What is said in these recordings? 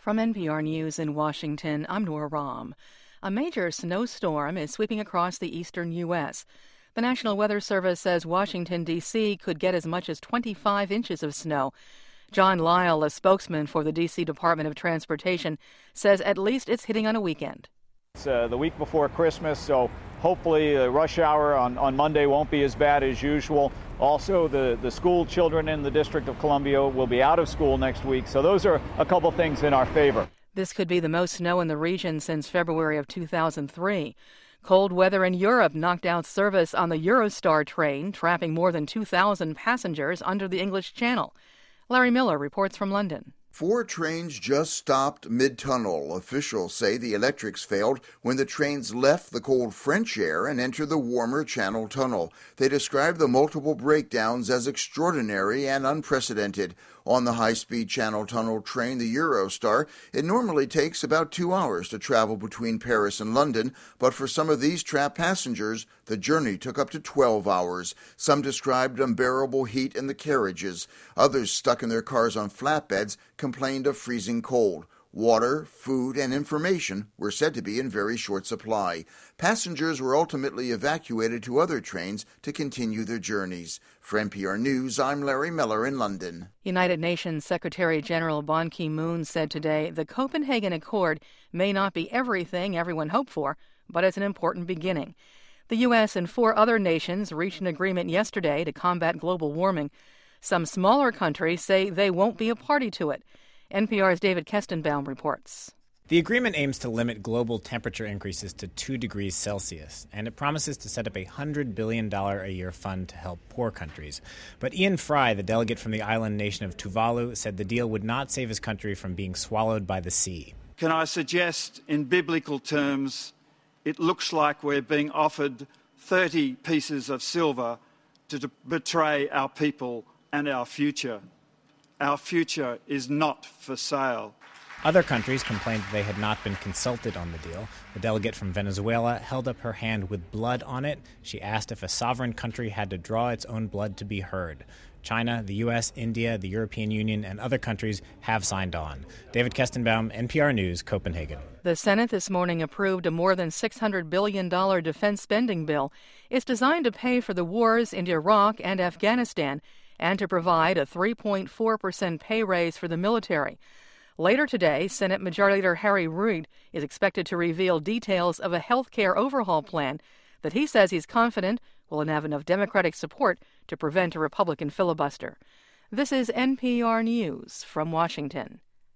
From NPR News in Washington, I'm Nora Rahm. A major snowstorm is sweeping across the eastern U.S. The National Weather Service says Washington, D.C. could get as much as 25 inches of snow. John Lyle, a spokesman for the D.C. Department of Transportation, says at least it's hitting on a weekend. It's the week before Christmas, so hopefully the rush hour on Monday won't be as bad as usual. Also, the school children in the District of Columbia will be out of school next week, so those are a couple things in our favor. This could be the most snow in the region since February of 2003. Cold weather in Europe knocked out service on the Eurostar train, trapping more than 2,000 passengers under the English Channel. Larry Miller reports from London. 4 trains just stopped mid-tunnel. Officials say the electrics failed when the trains left the cold French air and entered the warmer Channel Tunnel. They described the multiple breakdowns as extraordinary and unprecedented. On the high-speed Channel Tunnel train, the Eurostar, it normally takes about 2 hours to travel between Paris and London, but for some of these trapped passengers, the journey took up to 12 hours. Some described unbearable heat in the carriages. Others stuck in their cars on flatbeds complained of freezing cold. Water, food, and information were said to be in very short supply. Passengers were ultimately evacuated to other trains to continue their journeys. For NPR News, I'm Larry Miller in London. United Nations Secretary General Ban Ki-moon said today the Copenhagen Accord may not be everything everyone hoped for, but it's an important beginning. The U.S. and 4 other nations reached an agreement yesterday to combat global warming. Some smaller countries say they won't be a party to it. NPR's David Kestenbaum reports. The agreement aims to limit global temperature increases to 2 degrees Celsius, and it promises to set up a $100 billion a year fund to help poor countries. But Ian Fry, the delegate from the island nation of Tuvalu, said the deal would not save his country from being swallowed by the sea. Can I suggest, in biblical terms, it looks like we're being offered 30 pieces of silver to betray our people and our future. Our future is not for sale. Other countries complained that they had not been consulted on the deal. The delegate from Venezuela held up her hand with blood on it. She asked if a sovereign country had to draw its own blood to be heard. China, the U.S., India, the European Union, and other countries have signed on. David Kestenbaum, NPR News, Copenhagen. The Senate this morning approved a more than $600 billion defense spending bill. It's designed to pay for the wars in Iraq and Afghanistan and to provide a 3.4% pay raise for the military. Later today, Senate Majority Leader Harry Reid is expected to reveal details of a health care overhaul plan that he says he's confident will have enough Democratic support to prevent a Republican filibuster. This is NPR News from Washington.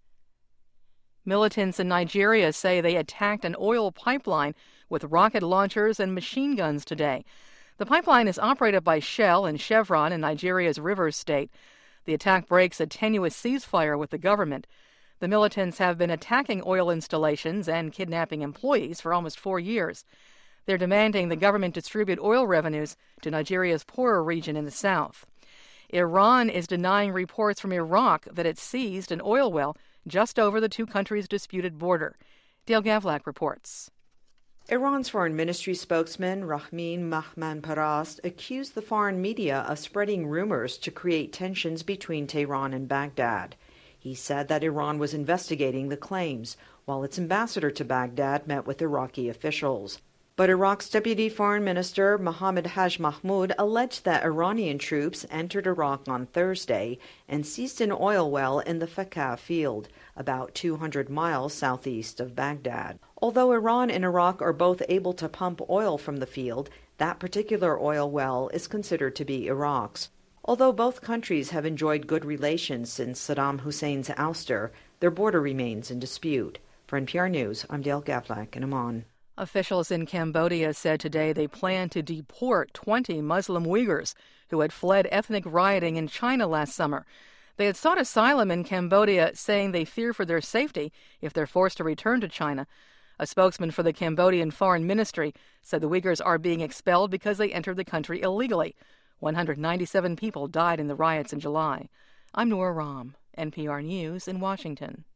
Militants in Nigeria say they attacked an oil pipeline with rocket launchers and machine guns today. The pipeline is operated by Shell and Chevron in Nigeria's Rivers State. The attack breaks a tenuous ceasefire with the government. The militants have been attacking oil installations and kidnapping employees for almost 4 years. They're demanding the government distribute oil revenues to Nigeria's poorer region in the south. Iran is denying reports from Iraq that it seized an oil well just over the 2 countries' disputed border. Dale Gavlak reports. Iran's foreign ministry spokesman Rahmin Mahmanparast accused the foreign media of spreading rumors to create tensions between Tehran and Baghdad. He said that Iran was investigating the claims, while its ambassador to Baghdad met with Iraqi officials. But Iraq's Deputy Foreign Minister Mohammad Haj Mahmoud alleged that Iranian troops entered Iraq on Thursday and seized an oil well in the Fakkah field, about 200 miles southeast of Baghdad. Although Iran and Iraq are both able to pump oil from the field, that particular oil well is considered to be Iraq's. Although both countries have enjoyed good relations since Saddam Hussein's ouster, their border remains in dispute. For NPR News, I'm Dale Gavlak in Amman. Officials in Cambodia said today they plan to deport 20 Muslim Uyghurs who had fled ethnic rioting in China last summer. They had sought asylum in Cambodia, saying they fear for their safety if they're forced to return to China. A spokesman for the Cambodian Foreign Ministry said the Uyghurs are being expelled because they entered the country illegally. 197 people died in the riots in July. I'm Nora Rahm, NPR News in Washington.